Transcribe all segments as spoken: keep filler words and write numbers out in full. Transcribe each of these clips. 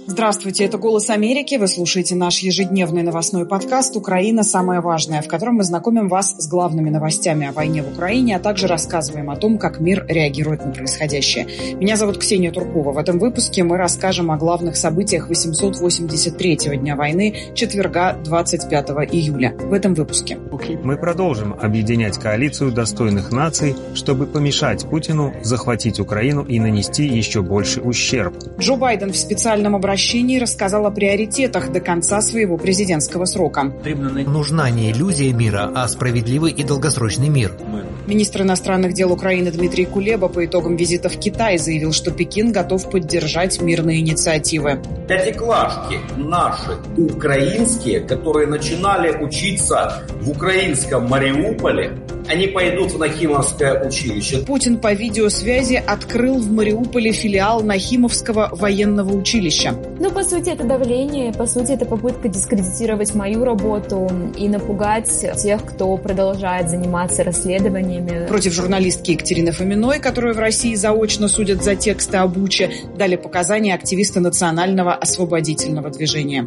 Здравствуйте, это «Голос Америки». Вы слушаете наш ежедневный новостной подкаст «Украина. Самое важное», в котором мы знакомим вас с главными новостями о войне в Украине, а также рассказываем о том, как мир реагирует на происходящее. Меня зовут Ксения Туркова. В этом выпуске мы расскажем о главных событиях восемьсот восемьдесят третьего дня войны, четверга, двадцать пятого июля. В этом выпуске. Мы продолжим объединять коалицию достойных наций, чтобы помешать Путину захватить Украину и нанести еще больше ущерб. Джо Байден в специальном обращении рассказал о приоритетах до конца своего президентского срока. Нужна не иллюзия мира, а справедливый и долгосрочный мир. Министр иностранных дел Украины Дмитрий Кулеба по итогам визита в Китай заявил, что Пекин готов поддержать мирные инициативы. Пятиклашки наши, украинские, которые начинали учиться в украинском Мариуполе, они пойдут в Нахимовское училище. Путин по видеосвязи открыл в Мариуполе филиал Нахимовского военного училища. Ну, по сути, это давление, по сути, это попытка дискредитировать мою работу и напугать тех, кто продолжает заниматься расследованиями. Против журналистки Екатерины Фоминой, которую в России заочно судят за тексты о Буче, дали показания активисты национального освободительного движения.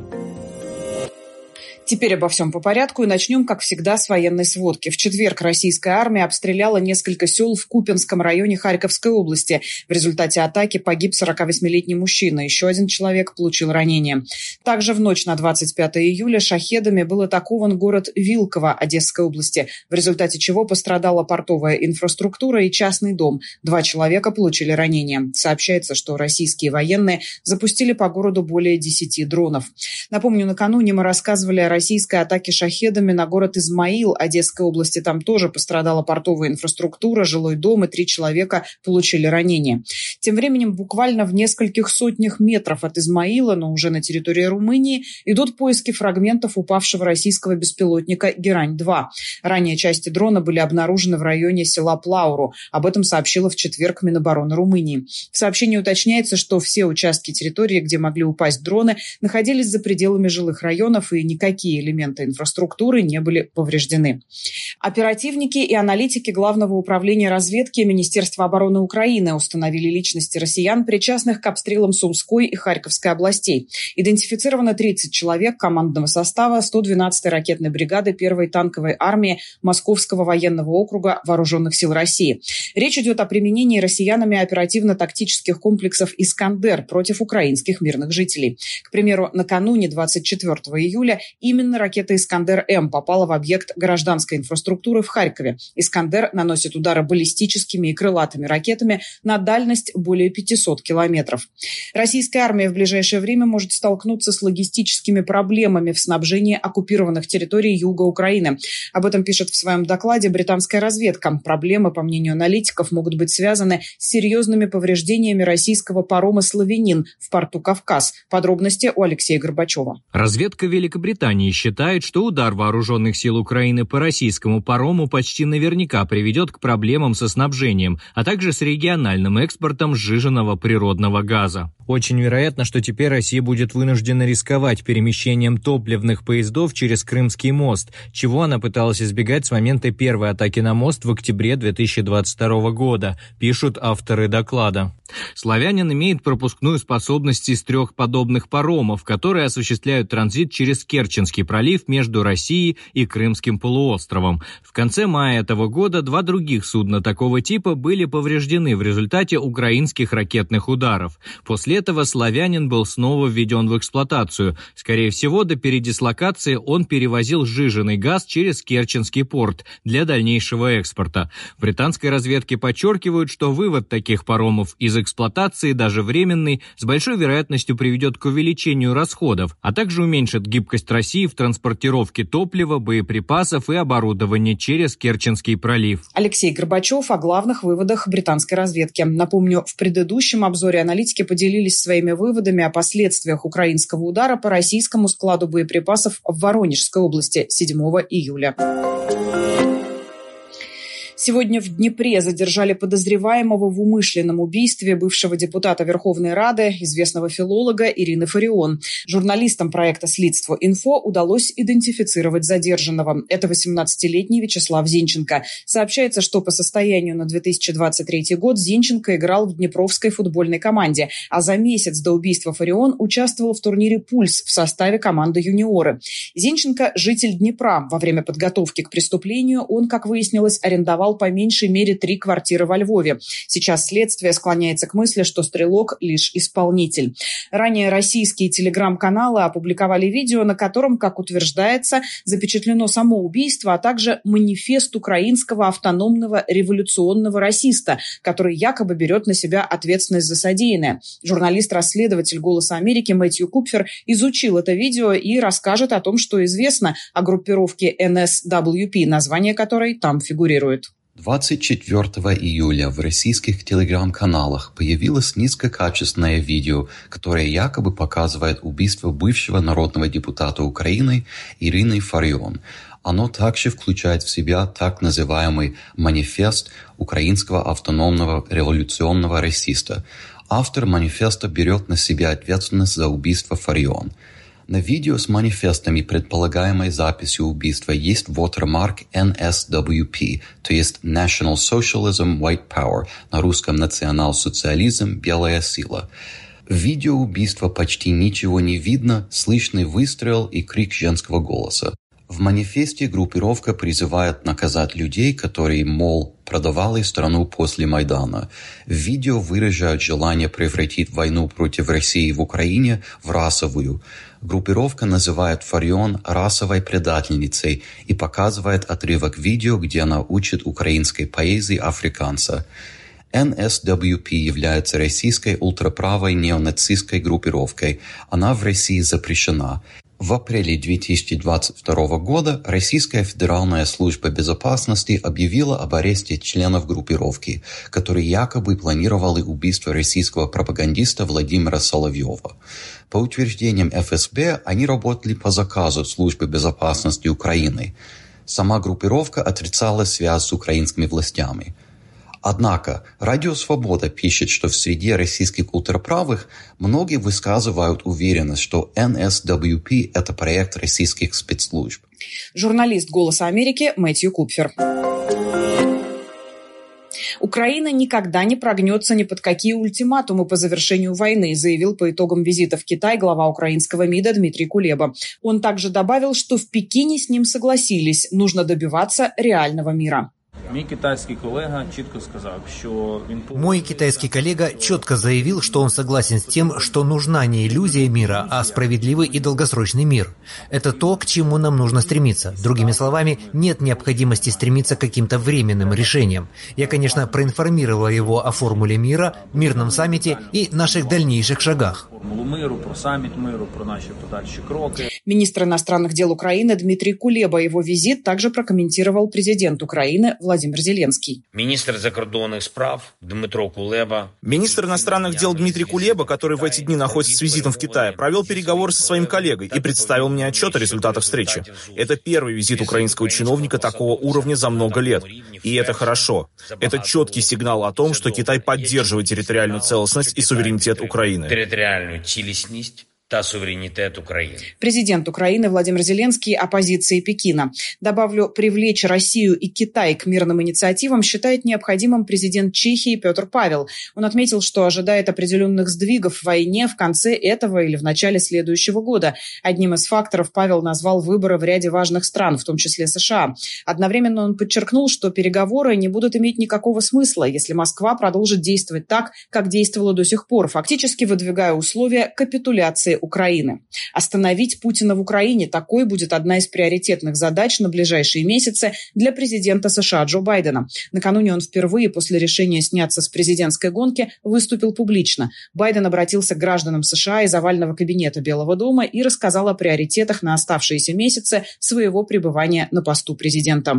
Теперь обо всем по порядку и начнем, как всегда, с военной сводки. В четверг российская армия обстреляла несколько сел в Купянском районе Харьковской области. В результате атаки погиб сорокавосьмилетний мужчина. Еще один человек получил ранение. Также в ночь на двадцать пятое июля шахедами был атакован город Вилково Одесской области, в результате чего пострадала портовая инфраструктура и частный дом. Два человека получили ранения. Сообщается, что российские военные запустили по городу более десяти дронов. Напомню, накануне мы рассказывали о российской атаки шахедами на город Измаил Одесской области. Там тоже пострадала портовая инфраструктура, жилой дом, и три человека получили ранения. Тем временем буквально в нескольких сотнях метров от Измаила, но уже на территории Румынии, идут поиски фрагментов упавшего российского беспилотника Герань-два. Ранее части дрона были обнаружены в районе села Плауру. Об этом сообщила в четверг Минобороны Румынии. В сообщении уточняется, что все участки территории, где могли упасть дроны, находились за пределами жилых районов, и никакие элементы инфраструктуры не были повреждены. Оперативники и аналитики Главного управления разведки Министерства обороны Украины установили личности россиян, причастных к обстрелам Сумской и Харьковской областей. Идентифицировано тридцать человек командного состава сто двенадцатой ракетной бригады первой танковой армии Московского военного округа Вооруженных сил России. Речь идет о применении россиянами оперативно-тактических комплексов «Искандер» против украинских мирных жителей. К примеру, накануне двадцать четвёртого июля именно ракета «Искандер-М» попала в объект гражданской инфраструктуры в Харькове. «Искандер» наносит удары баллистическими и крылатыми ракетами на дальность более пятисот километров. Российская армия в ближайшее время может столкнуться с логистическими проблемами в снабжении оккупированных территорий юга Украины. Об этом пишет в своем докладе британская разведка. Проблемы, по мнению аналитиков, могут быть связаны с серьезными повреждениями российского парома «Славянин» в порту Кавказ. Подробности у Алексея Горбачева. Разведка Великобритании считает, что удар вооруженных сил Украины по российскому парому почти наверняка приведет к проблемам со снабжением, а также с региональным экспортом сжиженного природного газа. Очень вероятно, что теперь Россия будет вынуждена рисковать перемещением топливных поездов через Крымский мост, чего она пыталась избегать с момента первой атаки на мост в октябре две тысячи двадцать второго года, пишут авторы доклада. «Славянин» имеет пропускную способность из трех подобных паромов, которые осуществляют транзит через Керченский пролив между Россией и Крымским полуостровом. В конце мая этого года два других судна такого типа были повреждены в результате украинских ракетных ударов. После этого «Славянин» был снова введен в эксплуатацию. Скорее всего, до передислокации он перевозил сжиженный газ через Керченский порт для дальнейшего экспорта. В британской разведке подчеркивают, что вывод таких паромов из эксплуатации, даже временный, с большой вероятностью приведет к увеличению расходов, а также уменьшит гибкость России в транспортировке топлива, боеприпасов и оборудования через Керченский пролив. Алексей Горбачев о главных выводах британской разведки. Напомню, в предыдущем обзоре аналитики поделились своими выводами о последствиях украинского удара по российскому складу боеприпасов в Воронежской области седьмого июля. Сегодня в Днепре задержали подозреваемого в умышленном убийстве бывшего депутата Верховной Рады, известного филолога Ирины Фарион. Журналистам проекта «Следство.Инфо» удалось идентифицировать задержанного. Это восемнадцатилетний Вячеслав Зинченко. Сообщается, что по состоянию на две тысячи двадцать третий год Зинченко играл в днепровской футбольной команде, а за месяц до убийства Фарион участвовал в турнире «Пульс» в составе команды «Юниоры». Зинченко – житель Днепра. Во время подготовки к преступлению он, как выяснилось, арендовал по меньшей мере три квартиры во Львове. Сейчас следствие склоняется к мысли, что стрелок лишь исполнитель. Ранее российские телеграм-каналы опубликовали видео, на котором, как утверждается, запечатлено само убийство, а также манифест украинского автономного революционного расиста, который якобы берет на себя ответственность за содеянное. Журналист-расследователь «Голоса Америки» Мэтью Купфер изучил это видео и расскажет о том, что известно о группировке эн эс дабл ю пи, название которой там фигурирует. двадцать четвёртого июля в российских телеграм-каналах появилось низкокачественное видео, которое якобы показывает убийство бывшего народного депутата Украины Ирины Фарион. Оно также включает в себя так называемый манифест украинского автономного революционного расиста. Автор манифеста берет на себя ответственность за убийство Фарион. На видео с манифестами предполагаемой записи убийства есть watermark эн эс дабл ю пи, то есть National Socialism White Power, на русском национал-социализм белая сила. В видео убийства почти ничего не видно, слышны выстрел и крик женского голоса. В манифесте группировка призывает наказать людей, которые, мол, продавали страну после Майдана. В видео выражают желание превратить войну против России в Украине в расовую. Группировка называет Фарион расовой предательницей и показывает отрывок видео, где она учит украинской поэзии африканца. эн эс дабл ю пи является российской ультраправой неонацистской группировкой. Она в России запрещена. В апреле две тысячи двадцать второго года Российская Федеральная служба безопасности объявила об аресте членов группировки, которые якобы планировали убийство российского пропагандиста Владимира Соловьева. По утверждениям эф эс бэ, они работали по заказу Службы безопасности Украины. Сама группировка отрицала связь с украинскими властями. Однако Радио Свобода пишет, что в среде российских ультраправых многие высказывают уверенность, что эн эс дабл ю пи – это проект российских спецслужб. Журналист «Голоса Америки» Мэтью Купфер. Украина никогда не прогнется ни под какие ультиматумы по завершению войны, заявил по итогам визита в Китай глава украинского МИДа Дмитрий Кулеба. Он также добавил, что в Пекине с ним согласились, нужно добиваться реального мира. Мой китайский коллега четко заявил, что он согласен с тем, что нужна не иллюзия мира, а справедливый и долгосрочный мир. Это то, к чему нам нужно стремиться. Другими словами, нет необходимости стремиться к каким-то временным решениям. Я, конечно, проинформировал его о формуле мира, мирном саммите и наших дальнейших шагах. Министр иностранных дел Украины Дмитрий Кулеба его визит также прокомментировал президент Украины Владимир Зеленский. Министр закордонных справ Дмитро Кулеба. Министр иностранных дел Дмитрий Кулеба, который в эти дни находится с визитом в Китае, провел переговоры со своим коллегой и представил мне отчет о результатах встречи. Это первый визит украинского чиновника такого уровня за много лет. И это хорошо. Это четкий сигнал о том, что Китай поддерживает территориальную целостность и суверенитет Украины. Территориальную целостность та суверенитет Украины. Президент Украины Владимир Зеленский о позиции Пекина. Добавлю, привлечь Россию и Китай к мирным инициативам считает необходимым президент Чехии Петр Павел. Он отметил, что ожидает определенных сдвигов в войне в конце этого или в начале следующего года. Одним из факторов Павел назвал выборы в ряде важных стран, в том числе США. Одновременно он подчеркнул, что переговоры не будут иметь никакого смысла, если Москва продолжит действовать так, как действовала до сих пор, фактически выдвигая условия капитуляции Украины. Остановить Путина в Украине – такой будет одна из приоритетных задач на ближайшие месяцы для президента США Джо Байдена. Накануне он впервые после решения сняться с президентской гонки выступил публично. Байден обратился к гражданам США из овального кабинета Белого дома и рассказал о приоритетах на оставшиеся месяцы своего пребывания на посту президента.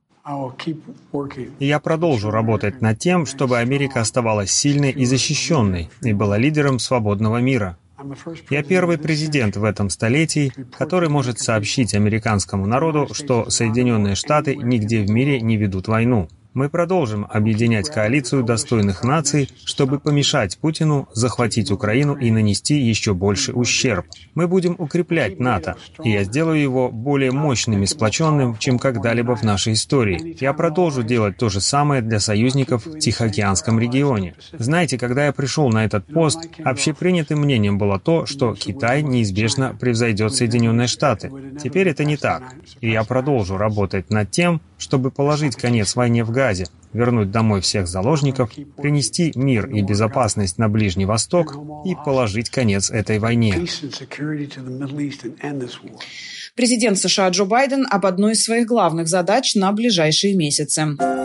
Я продолжу работать над тем, чтобы Америка оставалась сильной и защищенной и была лидером свободного мира. Я первый президент в этом столетии, который может сообщить американскому народу, что Соединенные Штаты нигде в мире не ведут войну. Мы продолжим объединять коалицию достойных наций, чтобы помешать Путину захватить Украину и нанести еще больше ущерб. Мы будем укреплять НАТО, и я сделаю его более мощным и сплоченным, чем когда-либо в нашей истории. Я продолжу делать то же самое для союзников в Тихоокеанском регионе. Знаете, когда я пришел на этот пост, общепринятым мнением было то, что Китай неизбежно превзойдет Соединенные Штаты. Теперь это не так. И я продолжу работать над тем, чтобы положить конец войне в Газе, вернуть домой всех заложников, принести мир и безопасность на Ближний Восток и положить конец этой войне. Президент США Джо Байден об одной из своих главных задач на ближайшие месяцы.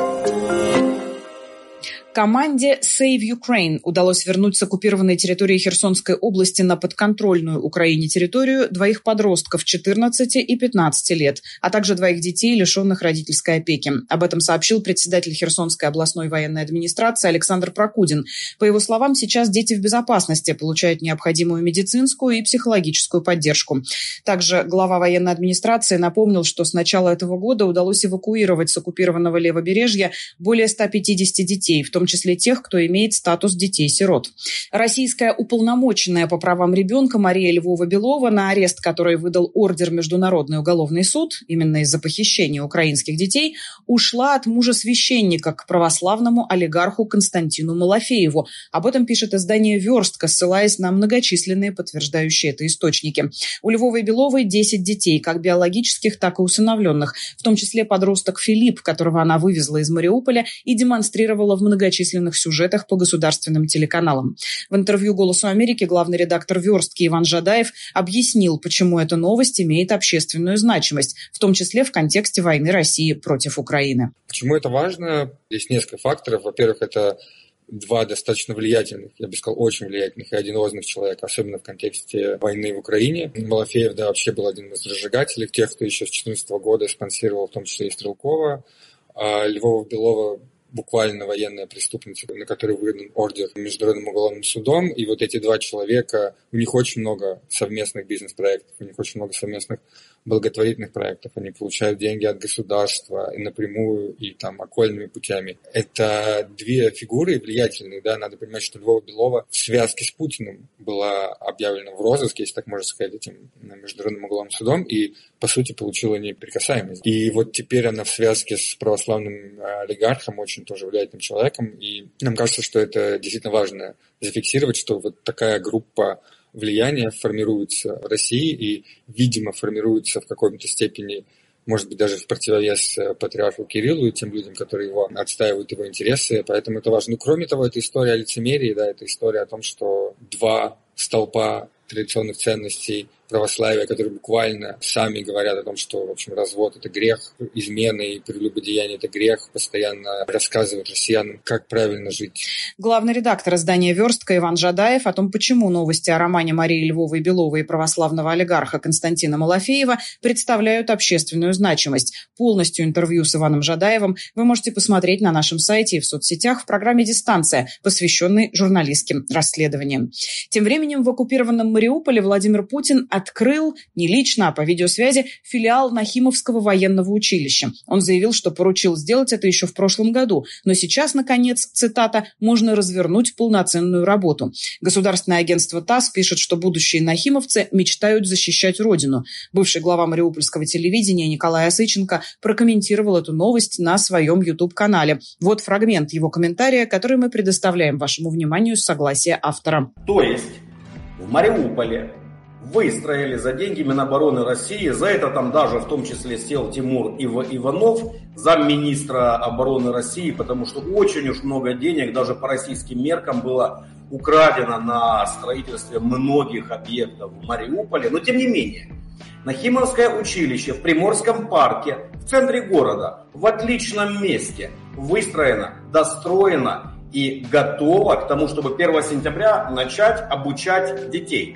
Команде Save Ukraine удалось вернуть с оккупированной территории Херсонской области на подконтрольную Украине территорию двоих подростков четырнадцати и пятнадцати лет, а также двоих детей, лишенных родительской опеки. Об этом сообщил председатель Херсонской областной военной администрации Александр Прокудин. По его словам, сейчас дети в безопасности, получают необходимую медицинскую и психологическую поддержку. Также глава военной администрации напомнил, что с начала этого года удалось эвакуировать с оккупированного левобережья более ста пятидесяти детей, в том В том числе тех, кто имеет статус детей-сирот. Российская уполномоченная по правам ребенка Мария Львова-Белова, на арест которой выдал ордер Международный уголовный суд, именно из-за похищения украинских детей, ушла от мужа-священника к православному олигарху Константину Малафееву. Об этом пишет издание «Верстка», ссылаясь на многочисленные подтверждающие это источники. У Львовой-Беловой десять детей, как биологических, так и усыновленных, в том числе подросток Филипп, которого она вывезла из Мариуполя и демонстрировала в многочисленных многочисленных сюжетах по государственным телеканалам. В интервью «Голосу Америки» главный редактор «Верстки» Иван Жадаев объяснил, почему эта новость имеет общественную значимость, в том числе в контексте войны России против Украины. Почему это важно? Есть несколько факторов. Во-первых, это два достаточно влиятельных, я бы сказал, очень влиятельных и одиозных человека, особенно в контексте войны в Украине. Малафеев, да, вообще был один из разжигателей, тех, кто еще с две тысячи четырнадцатого года спонсировал, в том числе и Стрелкова. А Львова-Белова буквально военная преступница, на которой выдан ордер Международным уголовным судом. И вот эти два человека, у них очень много совместных бизнес-проектов, у них очень много совместных благотворительных проектов. Они получают деньги от государства и напрямую, и там окольными путями. Это две фигуры влиятельные, да, надо понимать, что Львова-Белова в связке с Путиным была объявлена в розыск, если так можно сказать, этим Международным уголовным судом, и, по сути, получила неприкасаемость. И вот теперь она в связке с православным олигархом, очень тоже влиятельным человеком, и нам кажется, что это действительно важно зафиксировать, что вот такая группа влияния формируется в России и, видимо, формируется в какой-то степени, может быть, даже в противовес патриарху Кириллу и тем людям, которые его отстаивают, его интересы, поэтому это важно. Ну, кроме того, это история о лицемерии, да, это история о том, что два столпа традиционных ценностей православия, которые буквально сами говорят о том, что, в общем, развод – это грех, измены и прелюбодеяние – это грех, постоянно рассказывают россиянам, как правильно жить. Главный редактор издания «Верстка» Иван Жадаев о том, почему новости о романе Марии Львовой-Беловой и православного олигарха Константина Малафеева представляют общественную значимость. Полностью интервью с Иваном Жадаевым вы можете посмотреть на нашем сайте и в соцсетях в программе «Дистанция», посвященной журналистским расследованиям. Тем временем в оккупированном Мариуполе Владимир Путин открыл, не лично, а по видеосвязи, филиал Нахимовского военного училища. Он заявил, что поручил сделать это еще в прошлом году, но сейчас, наконец, цитата, можно развернуть полноценную работу. Государственное агентство ТАСС пишет, что будущие нахимовцы мечтают защищать родину. Бывший глава мариупольского телевидения Николай Осыченко прокомментировал эту новость на своем YouTube-канале. Вот фрагмент его комментария, который мы предоставляем вашему вниманию с согласия автора. То есть в Мариуполе выстроили за деньги Минобороны России, за это там даже в том числе сел Тимур Иванов, замминистра обороны России, потому что очень уж много денег, даже по российским меркам, было украдено на строительстве многих объектов в Мариуполе. Но тем не менее, Нахимовское училище в Приморском парке, в центре города, в отличном месте, выстроено, достроено и готово к тому, чтобы первого сентября начать обучать детей.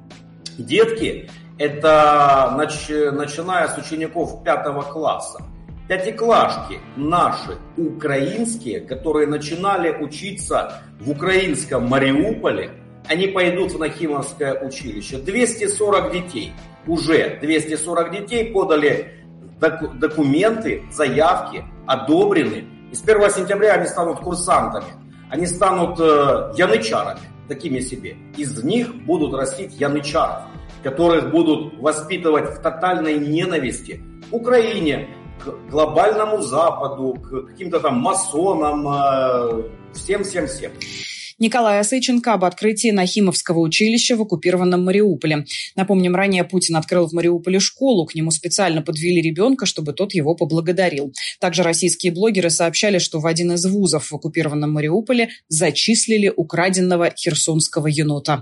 Детки, это нач, начиная с учеников пятого класса. Пятиклашки наши, украинские, которые начинали учиться в украинском Мариуполе, они пойдут в Нахимовское училище. двести сорок детей, уже двести сорок детей подали доку, документы, заявки, одобрены И с первого сентября они станут курсантами, они станут э, янычарами, такими себе. Из них будут растить янычаров, которых будут воспитывать в тотальной ненависти к Украине, к глобальному Западу, к каким-то там масонам, э, всем-всем-всем. Николай Осейченко об открытии Нахимовского училища в оккупированном Мариуполе. Напомним, ранее Путин открыл в Мариуполе школу. К нему специально подвели ребенка, чтобы тот его поблагодарил. Также российские блогеры сообщали, что в один из вузов в оккупированном Мариуполе зачислили украденного херсонского енота.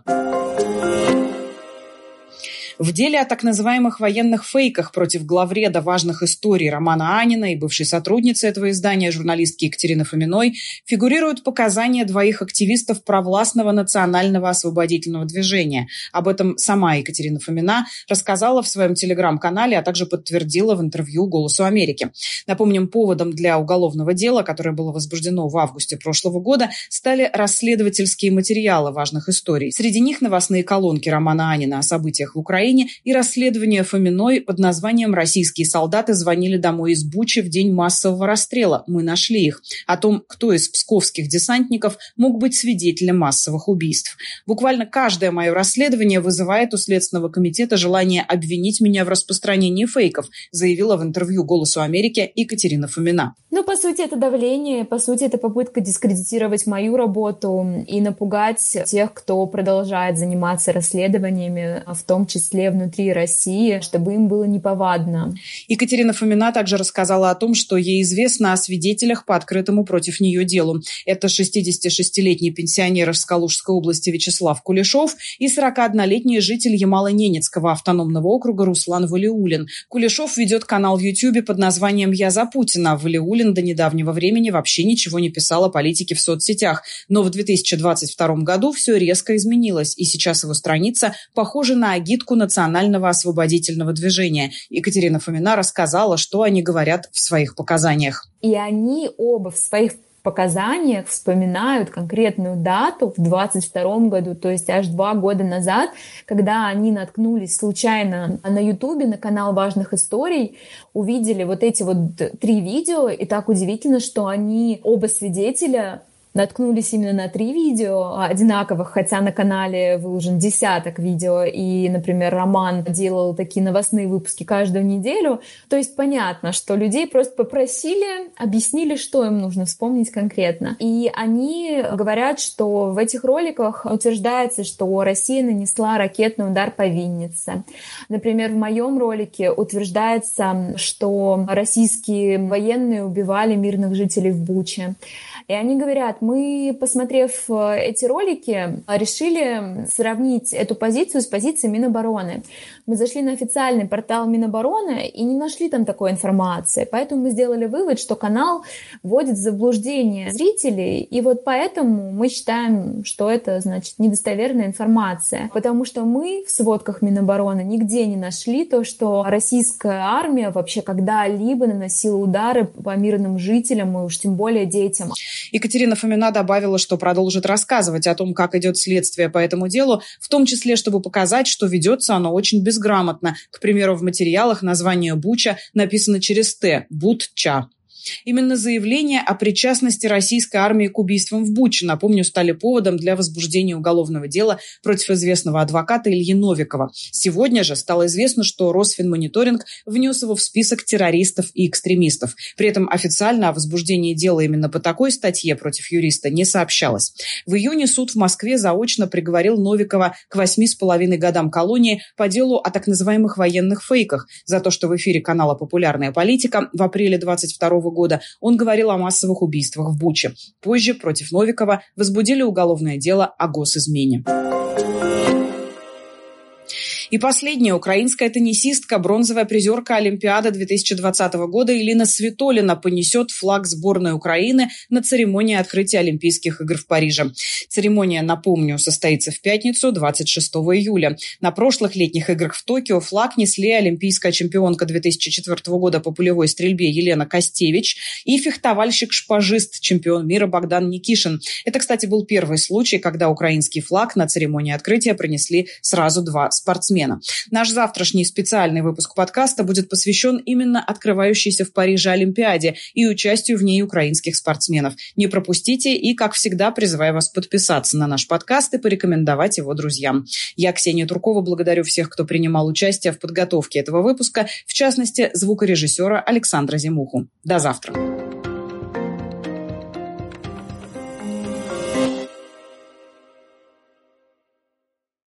В деле о так называемых военных фейках против главреда важных историй Романа Анина и бывшей сотрудницы этого издания, журналистки Екатерины Фоминой, фигурируют показания двоих активистов провластного национального освободительного движения. Об этом сама Екатерина Фомина рассказала в своем телеграм-канале, а также подтвердила в интервью «Голосу Америки». Напомним, поводом для уголовного дела, которое было возбуждено в августе прошлого года, стали расследовательские материалы важных историй. Среди них новостные колонки Романа Анина о событиях в Украине и расследование Фоминой под названием «Российские солдаты звонили домой из Бучи в день массового расстрела. Мы нашли их». О том, кто из псковских десантников мог быть свидетелем массовых убийств. Буквально каждое мое расследование вызывает у Следственного комитета желание обвинить меня в распространении фейков, заявила в интервью «Голосу Америки» Екатерина Фомина. Ну, по сути, это давление, по сути, это попытка дискредитировать мою работу и напугать тех, кто продолжает заниматься расследованиями, в том числе внутри России, чтобы им было неповадно. Екатерина Фомина также рассказала о том, что ей известно о свидетелях по открытому против нее делу. Это шестидесятишестилетний пенсионер из Калужской области Вячеслав Кулешов и сорокаоднолетний житель Ямало-Ненецкого автономного округа Руслан Валиулин. Кулешов ведет канал в Ютьюбе под названием «Я за Путина». Валиулин до недавнего времени вообще ничего не писал о политике в соцсетях. Но в две тысячи двадцать втором году все резко изменилось, и сейчас его страница похожа на агитку национального освободительного движения. Екатерина Фомина рассказала, что они говорят в своих показаниях. И они оба в своих показаниях вспоминают конкретную дату в двадцать втором году, то есть аж два года назад, когда они наткнулись случайно на Ютубе, на канал важных историй, увидели вот эти вот три видео, и так удивительно, что они оба свидетеля наткнулись именно на три видео одинаковых, хотя на канале выложен десяток видео, и, например, Роман делал такие новостные выпуски каждую неделю. То есть понятно, что людей просто попросили, объяснили, что им нужно вспомнить конкретно. И они говорят, что в этих роликах утверждается, что Россия нанесла ракетный удар по Виннице. Например, в моем ролике утверждается, что российские военные убивали мирных жителей в Буче. И они говорят, мы, посмотрев эти ролики, решили сравнить эту позицию с позицией Минобороны. Мы зашли на официальный портал Минобороны и не нашли там такой информации. Поэтому мы сделали вывод, что канал вводит в заблуждение зрителей. И вот поэтому мы считаем, что это, значит, недостоверная информация. Потому что мы в сводках Минобороны нигде не нашли то, что российская армия вообще когда-либо наносила удары по мирным жителям и уж тем более детям. Екатерина Фомина добавила, что продолжит рассказывать о том, как идет следствие по этому делу, в том числе, чтобы показать, что ведется оно очень безграмотно. К примеру, в материалах название Буча написано через «Т» – Бут-Ча. Именно заявление о причастности российской армии к убийствам в Буче, напомню, стали поводом для возбуждения уголовного дела против известного адвоката Ильи Новикова. Сегодня же стало известно, что Росфинмониторинг внес его в список террористов и экстремистов. При этом официально о возбуждении дела именно по такой статье против юриста не сообщалось. В июне суд в Москве заочно приговорил Новикова к восьми с половиной годам колонии по делу о так называемых военных фейках за то, что в эфире канала «Популярная политика» в апреле двадцать второго года он говорил о массовых убийствах в Буче. Позже против Новикова возбудили уголовное дело о госизмене. И последняя украинская теннисистка, бронзовая призерка Олимпиады две тысячи двадцатого года Элина Свитолина понесет флаг сборной Украины на церемонии открытия Олимпийских игр в Париже. Церемония, напомню, состоится в пятницу, двадцать шестого июля. На прошлых летних играх в Токио флаг несли олимпийская чемпионка две тысячи четвёртого года по пулевой стрельбе Елена Костевич и фехтовальщик-шпажист, чемпион мира Богдан Никишин. Это, кстати, был первый случай, когда украинский флаг на церемонии открытия принесли сразу два спортсмена. спортсмена. Наш завтрашний специальный выпуск подкаста будет посвящен именно открывающейся в Париже Олимпиаде и участию в ней украинских спортсменов. Не пропустите и, как всегда, призываю вас подписаться на наш подкаст и порекомендовать его друзьям. Я, Ксения Туркова, благодарю всех, кто принимал участие в подготовке этого выпуска, в частности, звукорежиссера Александра Зимуху. До завтра.